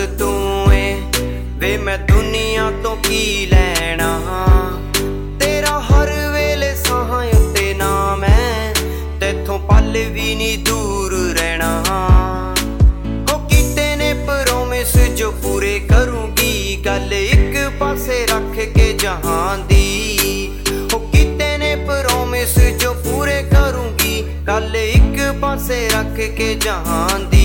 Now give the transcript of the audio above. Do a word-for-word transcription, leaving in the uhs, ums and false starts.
तू ए वे मैं दुनिया तो की लैना तेरा हर वेले साह उत्ते ना मैं तेथों पल भी नी दूर रहना हो कीते ने प्रोमिस जो पूरे करूंगी गल एक पासे रख के जहान दी हो कीते ने प्रोमिस जो पूरे करूंगी गल एक पासे रख के जहान दी